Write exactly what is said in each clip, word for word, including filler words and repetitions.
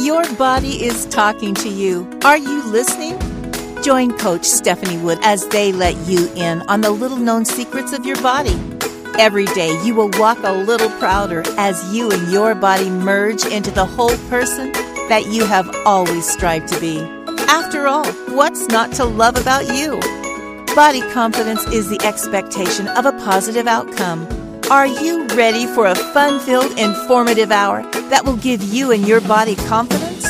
Your body is talking to you. Are you listening? Join Coach Stephanie Wood as they let you in on the little-known secrets of your body. Every day, you will walk a little prouder as you and your body merge into the whole person that you have always strived to be. After all, what's not to love about you? Body confidence is the expectation of a positive outcome. Are you ready for a fun-filled, informative hour that will give you and your body confidence?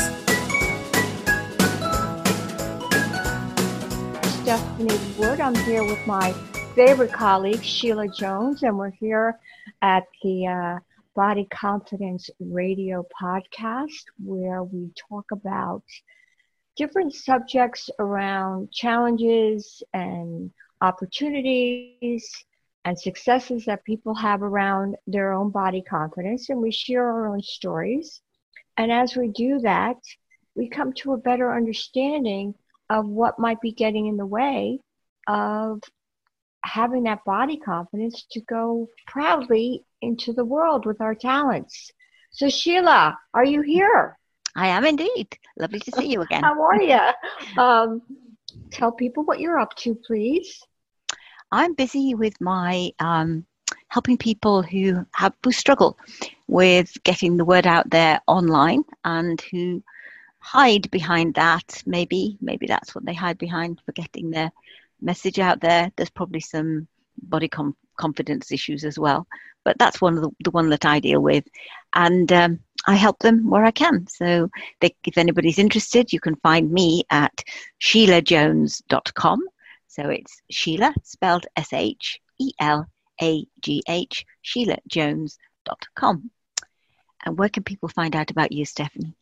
Stephanie Wood. I'm here with my favorite colleague, Sheila Jones, and we're here at the uh, Body Confidence Radio podcast, where we talk about different subjects around challenges and opportunities and successes that people have around their own body confidence, and we share our own stories. And as we do that, we come to a better understanding of what might be getting in the way of having that body confidence to go proudly into the world with our talents. So Sheila, are you here? I am indeed. Lovely to see you again. How are you? Um, tell people what you're up to, please. I'm busy with my um, helping people who have who struggle with getting the word out there online and who hide behind that. Maybe, maybe that's what they hide behind for getting their message out there. There's probably some body com- confidence issues as well, but that's one of the, the one that I deal with, and um, I help them where I can. So they, if anybody's interested, you can find me at sheila jones dot com. So it's Sheila, spelled S H E L A G H, sheila jones dot com. And where can people find out about you, Stephanie?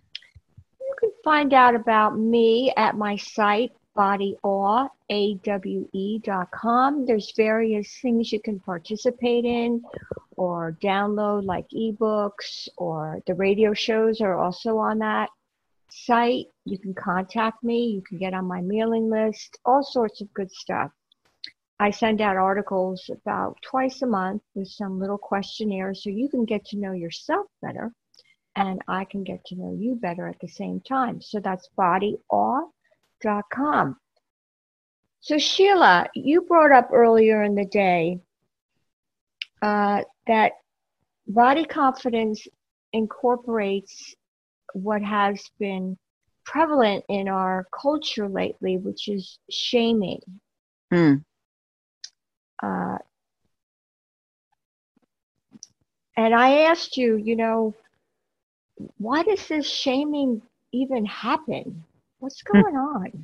You can find out about me at my site, bodyawe, A W E dot com. There's various things you can participate in or download, like ebooks, or the radio shows are also on that site. You can contact me. You can get on my mailing list, all sorts of good stuff. I send out articles about twice a month with some little questionnaires so you can get to know yourself better and I can get to know you better at the same time. So that's bodyawe dot com. So Sheila, you brought up earlier in the day uh, that body confidence incorporates what has been prevalent in our culture lately, which is shaming. Mm. Uh, and I asked you, you know, why does this shaming even happen? What's going on?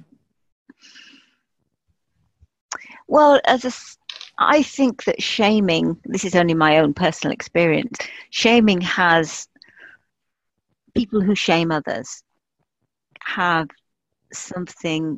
Well, as a, I think that shaming, this is only my own personal experience, shaming has, people who shame others have something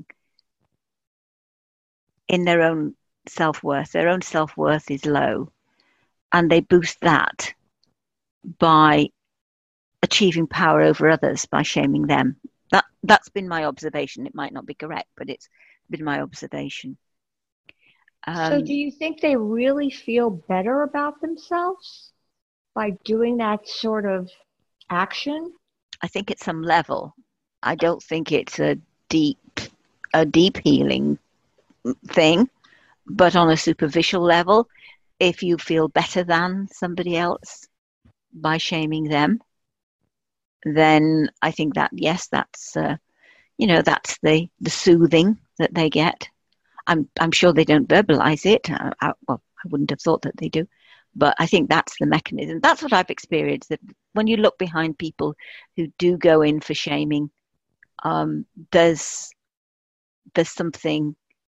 in their own self-worth. Their own self-worth is low, and they boost that by achieving power over others by shaming them. That, that's been my observation. It might not be correct, but it's been my observation. Um, so do you think they really feel better about themselves by doing that sort of action? I think at some level. I don't think it's a deep, a deep healing thing, but on a superficial level, if you feel better than somebody else by shaming them, then I think that, yes, that's, uh, you know, that's the, the soothing that they get. I'm I'm sure they don't verbalize it. I, I, well, I wouldn't have thought that they do, but I think that's the mechanism. That's what I've experienced, that when you look behind people who do go in for shaming, um, there's there's something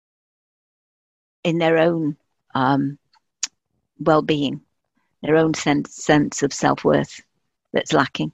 in their own um, well-being, their own sense sense of self-worth that's lacking.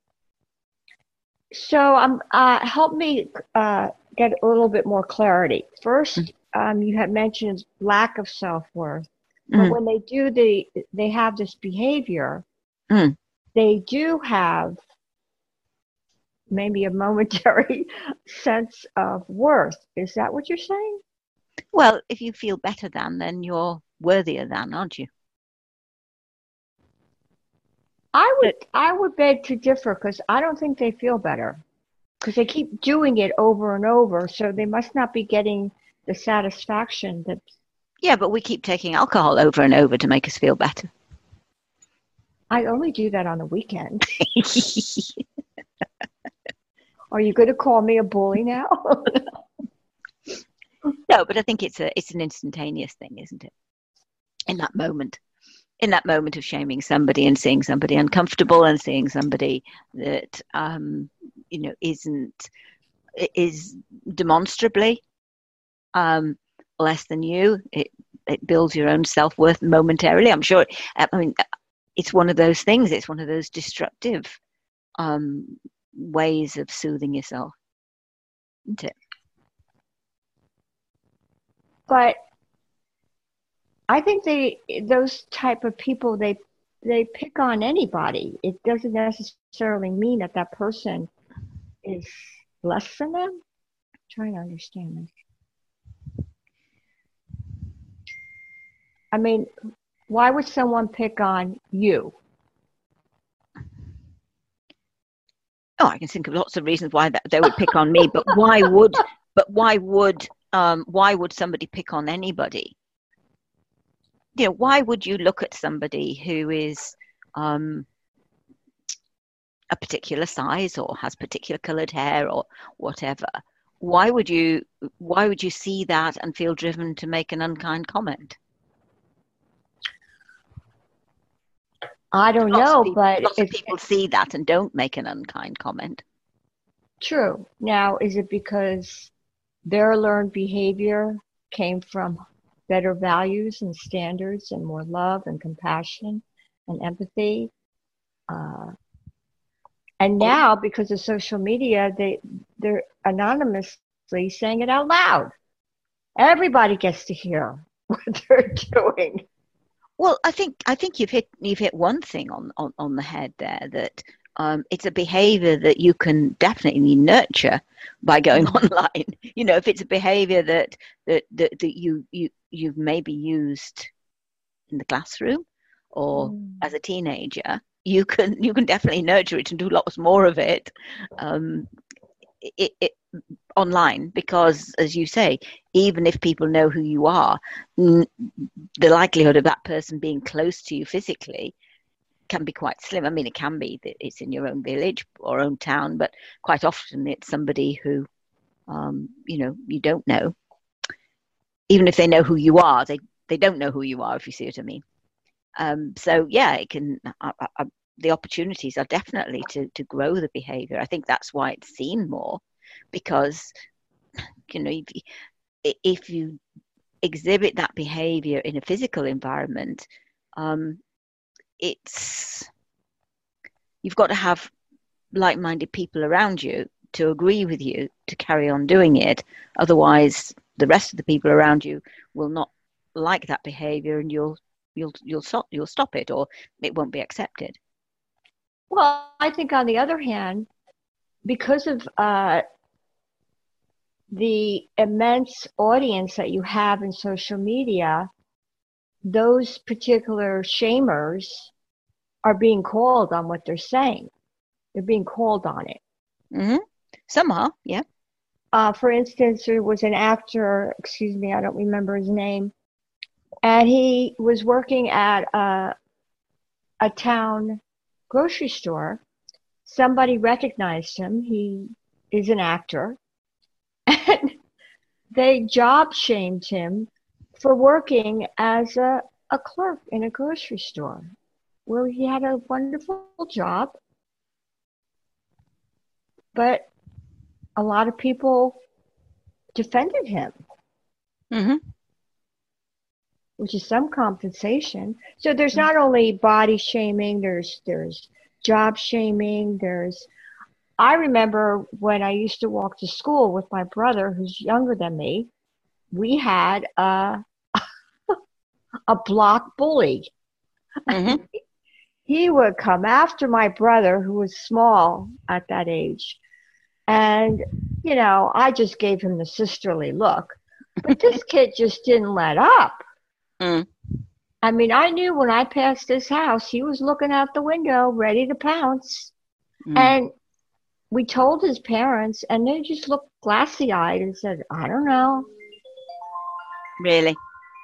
So um, uh, help me uh, get a little bit more clarity. First, mm-hmm. um, you had mentioned lack of self-worth, but mm-hmm. when they do the, they have this behavior, mm-hmm. they do have maybe a momentary sense of worth. Is that what you're saying? Well, if you feel better than, then you're worthier than, aren't you? I would I would beg to differ because I don't think they feel better because they keep doing it over and over. So they must not be getting the satisfaction that. Yeah, but we keep taking alcohol over and over to make us feel better. I only do that on the weekend. Are you going to call me a bully now? No, but I think it's a it's an instantaneous thing, isn't it? In that moment, in that moment of shaming somebody and seeing somebody uncomfortable and seeing somebody that um, you know isn't is demonstrably um, less than you, it it builds your own self-worth momentarily. I'm sure. I mean, it's one of those things. It's one of those destructive um, ways of soothing yourself, isn't it? But I think they those type of people they they pick on anybody. It doesn't necessarily mean that that person is less than them. I'm trying to understand this. I mean, why would someone pick on you? Oh, I can think of lots of reasons why that they would pick on me, but why would but why would um, why would somebody pick on anybody? You know, why would you look at somebody who is um, a particular size or has particular coloured hair or whatever? Why would you why would you see that and feel driven to make an unkind comment? I don't lots know, people, but lots of people see that and don't make an unkind comment. True. Now, is it because their learned behavior came from better values and standards and more love and compassion and empathy? Uh, and now, because of social media, they, they're anonymously saying it out loud. Everybody gets to hear what they're doing. Well, I think I think you've hit you've hit one thing on, on, on the head there, that um, it's a behavior that you can definitely nurture by going mm. online. You know, if it's a behavior that that, that, that you, you you've maybe used in the classroom or mm. as a teenager, you can you can definitely nurture it and do lots more of it. Um, it, it online, because, as you say, even if people know who you are, n- the likelihood of that person being close to you physically can be quite slim. I mean, it can be that it's in your own village or own town, but quite often it's somebody who, um, you know, you don't know. Even if they know who you are, they, they don't know who you are, if you see what I mean. Um, so, yeah, it can. Uh, uh, the opportunities are definitely to, to grow the behavior. I think that's why it's seen more, because, you know, if, if you exhibit that behavior in a physical environment, um, it's you've got to have like-minded people around you to agree with you to carry on doing it. Otherwise, the rest of the people around you will not like that behavior, and you'll you'll you'll stop you'll stop it, or it won't be accepted. Well, I think on the other hand, because of uh, the immense audience that you have in social media, those particular shamers are being called on what they're saying. They're being called on it. Mm-hmm. Some are, yeah. Uh, for instance, there was an actor, excuse me, I don't remember his name, and he was working at a, a town grocery store. Somebody recognized him. He is an actor. And they job shamed him for working as a, a clerk in a grocery store, where he had a wonderful job. But a lot of people defended him, mm-hmm. which is some compensation. So there's not only body shaming, there's there's job shaming, there's I remember when I used to walk to school with my brother, who's younger than me, we had a, a block bully. Mm-hmm. He would come after my brother, who was small at that age. And, you know, I just gave him the sisterly look. But this kid just didn't let up. Mm. I mean, I knew when I passed his house, he was looking out the window, ready to pounce. Mm. And we told his parents, and they just looked glassy-eyed and said, I don't know. Really?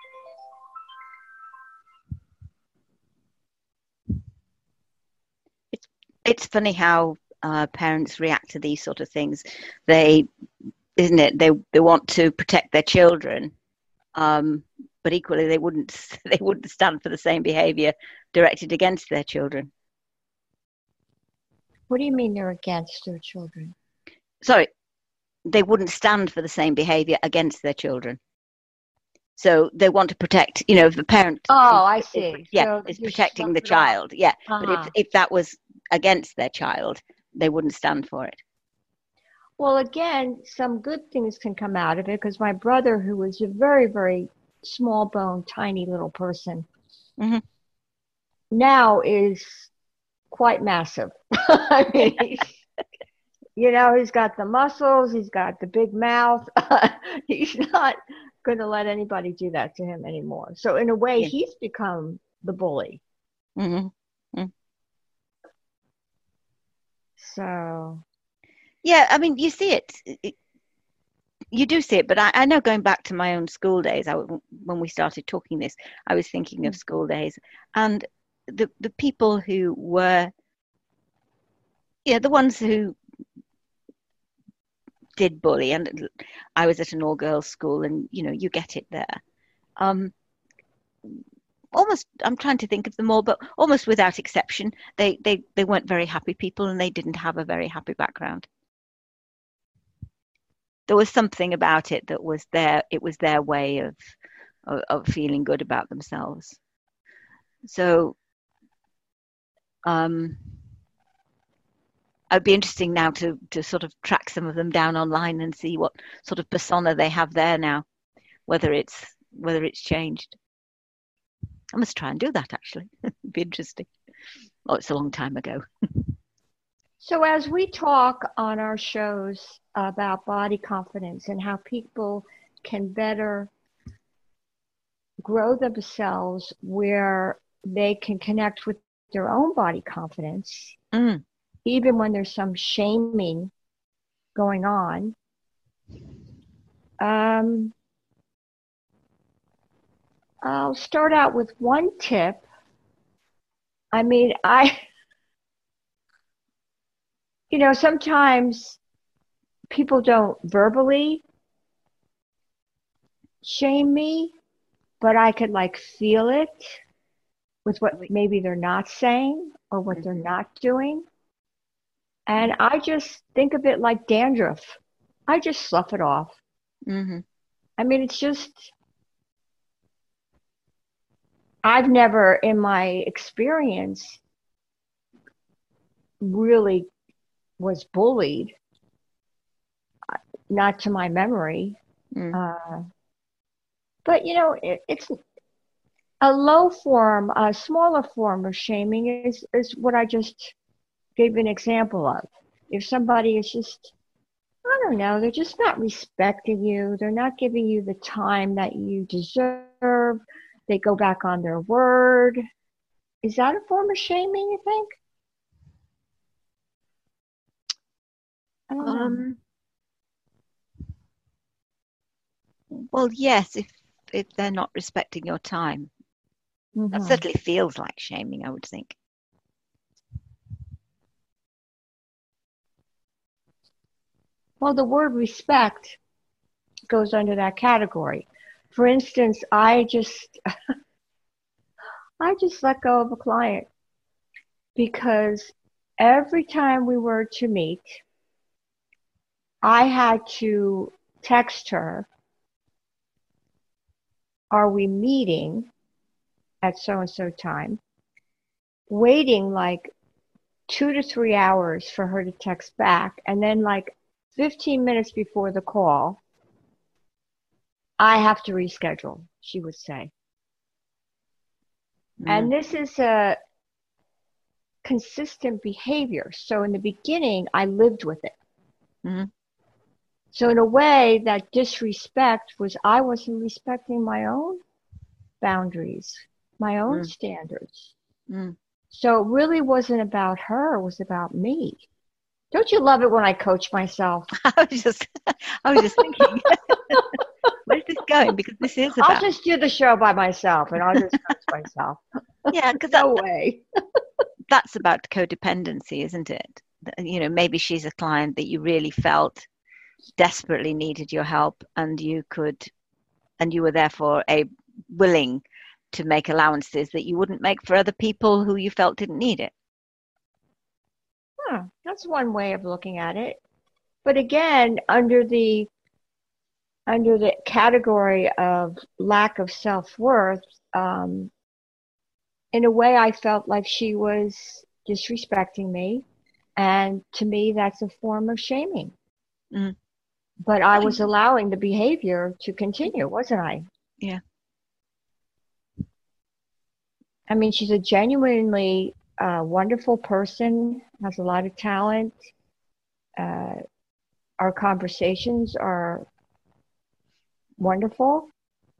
It's it's funny how uh, parents react to these sort of things. They, isn't it? They they want to protect their children, um, but equally they wouldn't they wouldn't stand for the same behaviour directed against their children. What do you mean they're against their children? Sorry, they wouldn't stand for the same behaviour against their children. So they want to protect, you know, if the parent. Oh, I see. Is, yeah, so is protecting the slough it off. child. Yeah, Uh-huh. but if if that was against their child, they wouldn't stand for it. Well, again, some good things can come out of it because my brother, who was a very, very small bone, tiny little person, Mhm. now is quite massive. I mean, he's, you know, he's got the muscles, he's got the big mouth. He's not going to let anybody do that to him anymore. So in a way, Yeah. he's become the bully. Mhm. So Yeah, I mean, you see it. it you do see it, but I, I know going back to my own school days, I, when we started talking this, I was thinking of school days and the the people who were, yeah, the ones who did bully, and I was at an all-girls school, and you know, you get it there. Um, almost, I'm trying to think of them all, but almost without exception, they they they weren't very happy people, and they didn't have a very happy background. There was something about it that was their, it was their way of, of, of feeling good about themselves. So, um, it'd be interesting now to, to sort of track some of them down online and see what sort of persona they have there now, whether it's, whether it's changed. I must try and do that actually. It'd be interesting. Oh, it's a long time ago. So as we talk on our shows about body confidence and how people can better grow themselves where they can connect with their own body confidence, Mm. even when there's some shaming going on, um, I'll start out with one tip. I mean, I... You know, sometimes people don't verbally shame me, but I could like feel it with what maybe they're not saying or what they're not doing. And I just think of it like dandruff. I just slough it off. Mm-hmm. I mean, it's just, I've never in my experience really was bullied, not to my memory. Mm. Uh, but, you know, it, it's a low form, a smaller form of shaming is, is what I just gave an example of. If somebody is just, I don't know, they're just not respecting you, they're not giving you the time that you deserve, they go back on their word. Is that a form of shaming, you think? I don't know. Um, well, yes, if if they're not respecting your time. Mhm. That certainly feels like shaming, I would think. Well, the word respect goes under that category. For instance, I just I just let go of a client because every time we were to meet, I had to text her, are we meeting at so-and-so time? Waiting like two to three hours for her to text back. And then like fifteen minutes before the call, I have to reschedule, she would say. Mm. And this is a consistent behavior. So in the beginning, I lived with it. Mm-hmm. So in a way, that disrespect was I wasn't respecting my own boundaries. my own Mm. standards. Mm. So it really wasn't about her, it was about me. Don't you love it when I coach myself? I was just, I was just thinking, where's this going? Because this is I'll about, just do the show by myself and I'll just coach myself. yeah, because that, No way. that's about codependency, isn't it? That, you know, maybe she's a client that you really felt desperately needed your help, and you could, and you were therefore a willing to make allowances that you wouldn't make for other people who you felt didn't need it. Huh, that's one way of looking at it. But again, under the under the category of lack of self-worth, um, in a way, I felt like she was disrespecting me. And to me, that's a form of shaming. Mm. But I was allowing the behavior to continue, wasn't I? Yeah. I mean, she's a genuinely uh, wonderful person, has a lot of talent. Uh, our conversations are wonderful.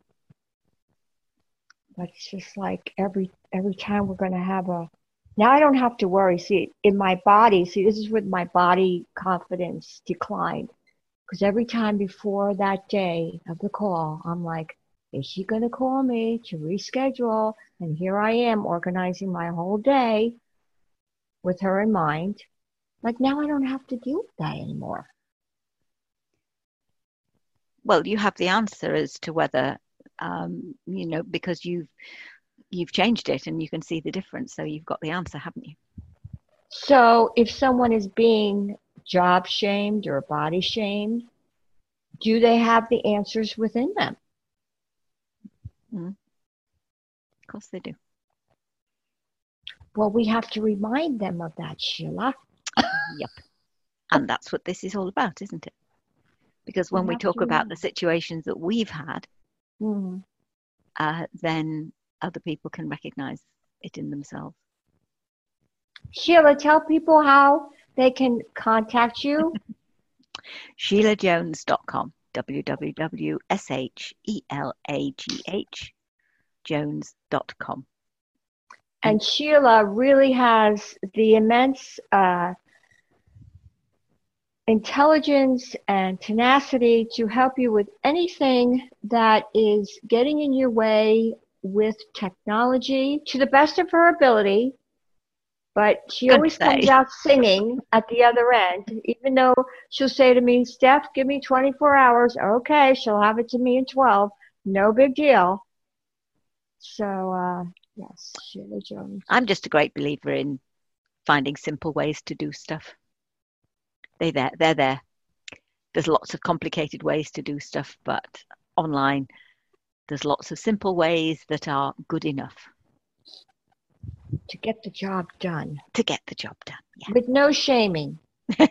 But it's just like every every time we're going to have a, now I don't have to worry. See, in my body, see, this is with my body confidence declined. Because every time before that day of the call, I'm like, is she going to call me to reschedule? And here I am organizing my whole day with her in mind. Like now I don't have to deal with that anymore. Well, you have the answer as to whether, um, you know, because you've you've changed it and you can see the difference. So you've got the answer, haven't you? So if someone is being job shamed or body shamed, do they have the answers within them? Mm. Of course they do. Well, we have to remind them of that, Sheila. Yep. And that's what this is all about, isn't it? Because when We we have talk to about remind- the situations that we've had, Mm. uh, then other people can recognize it in themselves. Sheila, tell people how they can contact you. Sheila Jones dot com, w w w dot s h e l a g h jones dot com. And Sheila really has the immense uh, intelligence and tenacity to help you with anything that is getting in your way with technology to the best of her ability. But she Good always say. comes out singing at the other end, even though she'll say to me, Steph, give me twenty-four hours. Okay, she'll have it to me in twelve. No big deal. So, uh, yes, Sheila Jones. I'm just a great believer in finding simple ways to do stuff. They there, they're there. There's lots of complicated ways to do stuff, but online, there's lots of simple ways that are good enough To get the job done. to get the job done. Yeah. With no shaming.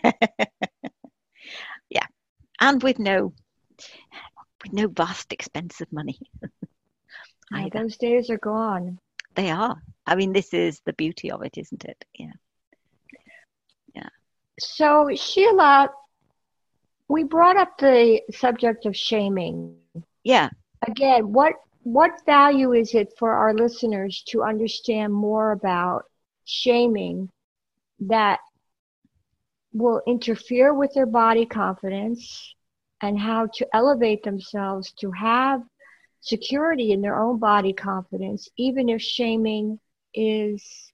Yeah. And with no with no vast expense of money. Now, Either. those days are gone. They are. I mean, this is the beauty of it, isn't it? Yeah. Yeah. So, Sheila, we brought up the subject of shaming. Yeah. Again, what what value is it for our listeners to understand more about shaming that will interfere with their body confidence and how to elevate themselves to have security in their own body confidence, even if shaming is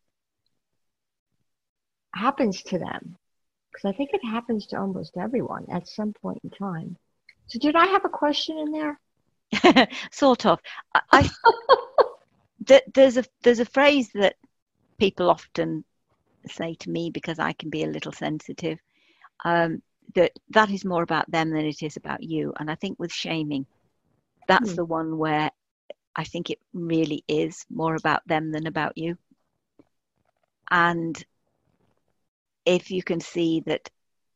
happens to them? Because I think it happens to almost everyone at some point in time. So did I have a question in there? Sort of. I, I th- there's a there's a phrase that people often say to me, because I can be a little sensitive, um, that that is more about them than it is about you. And I think with shaming, that's Hmm. the one where I think it really is more about them than about you. And if you can see that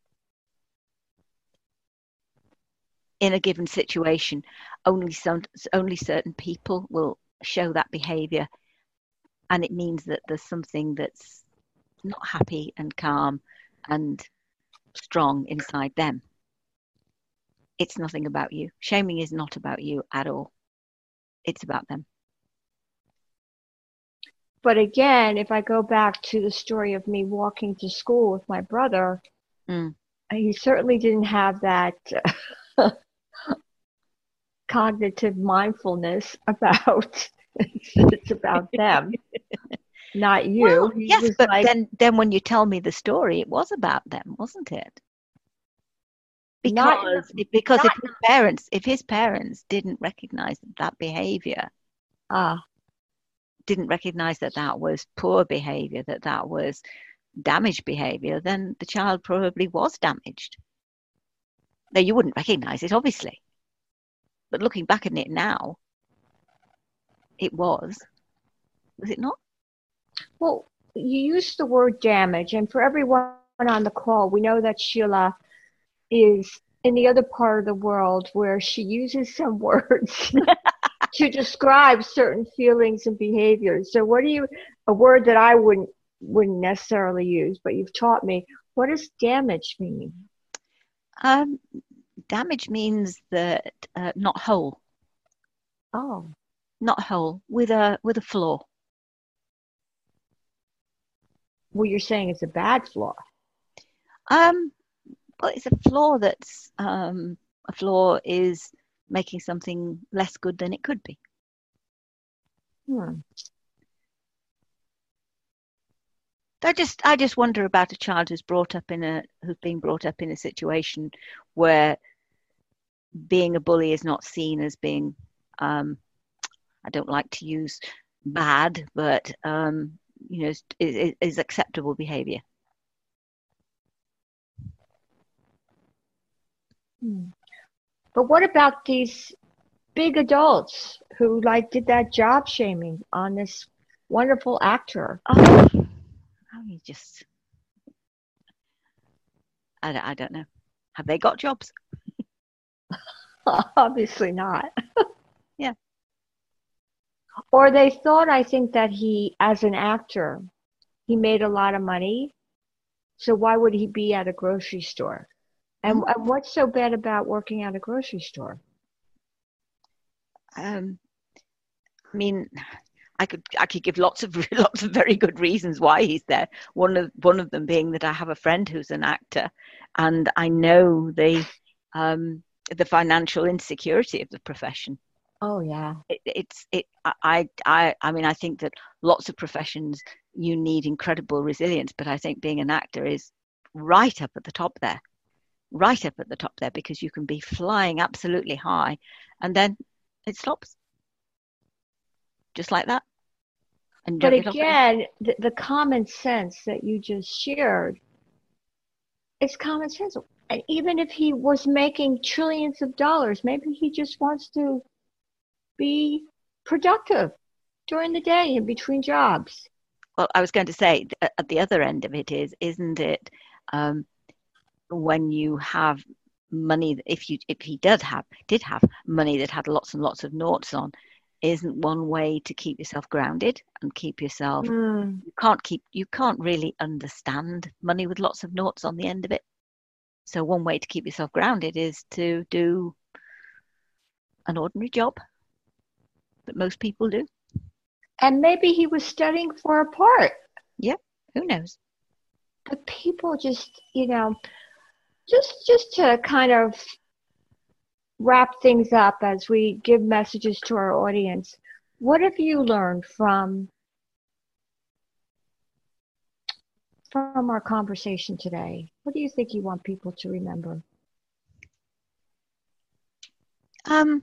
in a given situation, only some, only certain people will show that behavior, and it means that there's something that's not happy and calm and strong inside them. It's nothing about you. Shaming is not about you at all. It's about them. But again, if I go back to the story of me walking to school with my brother, Mm. he certainly didn't have that uh, cognitive mindfulness about it's, it's about them, not you. Well, He yes, was but like, then, then when you tell me the story, it was about them, wasn't it? not in Because the, because if not, his parents if his parents didn't recognize that, that behavior, ah, didn't recognize that that was poor behavior, that that was damaged behavior, then the child probably was damaged. Now, you wouldn't recognize it, obviously, but looking back at it now, it was, was it not? well, you used the word damage, and for everyone on the call, we know that Sheila is in the other part of the world where she uses some words to describe certain feelings and behaviors. So what do you, a word that I wouldn't wouldn't necessarily use, but you've taught me, what does damage mean? Um, damage means that uh, not whole, Oh, not whole, with a with a flaw. well, you're saying it's a bad flaw. Um, well, it's a flaw that's um, a flaw is making something less good than it could be. Hmm. I just I just wonder about a child who's brought up in a who's been brought up in a situation where being a bully is not seen as being um, I don't like to use bad, but um, you know, is, is, is acceptable behavior. Hmm. But what about these big adults who like did that job shaming on this wonderful actor? Oh, oh you just I, don't- I don't know. Have they got jobs? Obviously not. Yeah. Or they thought, I think, that he, as an actor, he made a lot of money. So why would he be at a grocery store? And, Mm. and what's so bad about working at a grocery store? Um, I mean, I could I could give lots of lots of very good reasons why he's there. One of one of them being that I have a friend who's an actor, and I know the um, the financial insecurity of the profession. Oh, yeah. It, it's it. I I I mean, I think that lots of professions you need incredible resilience, but I think being an actor is right up at the top there, right up at the top there, because you can be flying absolutely high, and then it stops just like that. And But don't get off again. again, the, the common sense that you just shared, it's common sense. And even if he was making trillions of dollars, maybe he just wants to be productive during the day in between jobs. Well, I was going to say at the other end of it is, isn't it? Um, when you have money, if you if he did have did have money that had lots and lots of noughts on, isn't one way to keep yourself grounded and keep yourself. Mm. You can't keep you can't really understand money with lots of noughts on the end of it. So one way to keep yourself grounded is to do an ordinary job that most people do. And maybe he was studying for a part. Yeah, who knows? But people just, you know, just just to kind of wrap things up as we give messages to our audience, what have you learned from from our conversation today? What do you think you want people to remember? Um,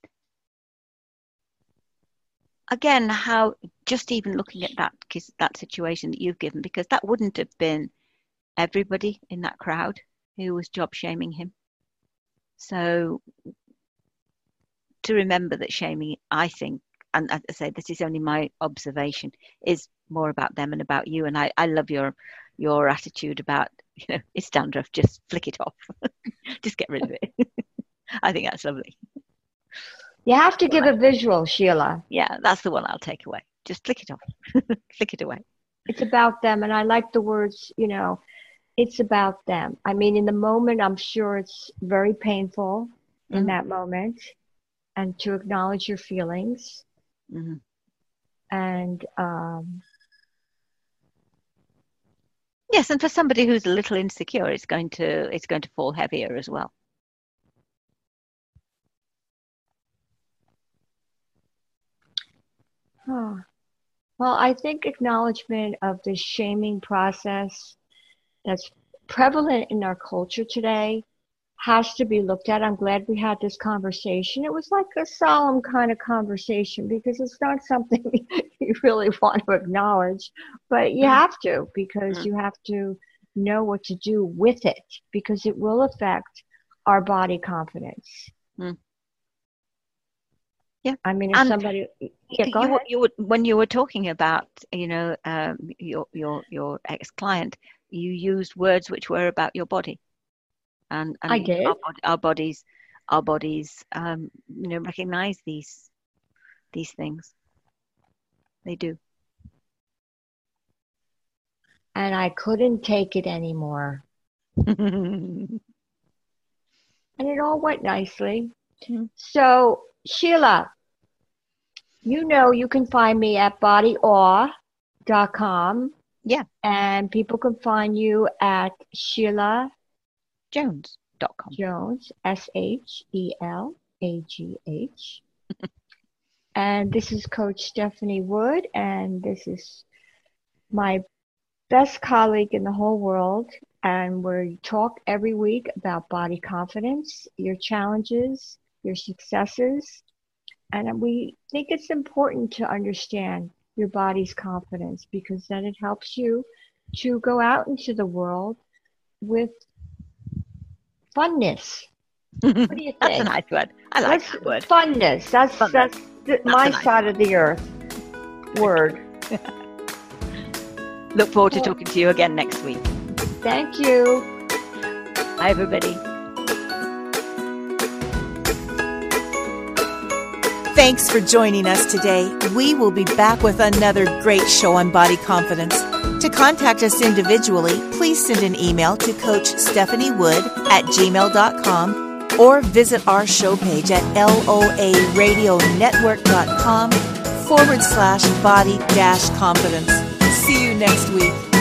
again, how just even looking at that that situation that you've given, because that wouldn't have been everybody in that crowd who was job shaming him. So to remember that shaming, I think, and as I say, this is only my observation, is more about them and about you. And I, I love your your attitude about, you know, it's dandruff, just flick it off. Just get rid of it. I think that's lovely. You have to give a visual, Sheila. Yeah, that's the one I'll take away. Just flick it off. Flick it away. It's about them. And I like the words, you know, it's about them. I mean, in the moment, I'm sure it's very painful in mm-hmm. that moment, and to acknowledge your feelings. Mm-hmm. And um, Yes, and for somebody who's a little insecure, it's going to it's going to fall heavier as well. Oh. Well, I think acknowledgement of the shaming process that's prevalent in our culture today has to be looked at. I'm glad we had this conversation. It was like a solemn kind of conversation because it's not something you really want to acknowledge, but you have to, because you have to know what to do with it, because it will affect our body confidence. Mm. Yeah, I mean, if and somebody, yeah, go you, ahead. you were, when you were talking about, you know, um, your your your ex-client, you used words which were about your body, and, and I did. Our, bod- our bodies, our bodies, um, you know, recognize these these things. They do. And I couldn't take it anymore. And it all went nicely. Mm. So, Sheila, you know you can find me at body awe dot com. Yeah. And people can find you at Sheila Jones dot com. Jones, S H E L A G H. And this is Coach Stephanie Wood, and this is my best colleague in the whole world. And we talk every week about body confidence, your challenges, your successes. And we think it's important to understand your body's confidence, because then it helps you to go out into the world with funness. What do you think? That's a nice word. I like That's that word. Funness. That's, Funness. that's, the, my nice side of the earth word. Look forward to talking to you again next week. Thank you. Hi, everybody. Thanks for joining us today. We will be back with another great show on body confidence. To contact us individually, please send an email to Coach Stephanie Wood at gmail dot com or visit our show page at loaradionetwork.com forward slash body dash confidence. See you next week.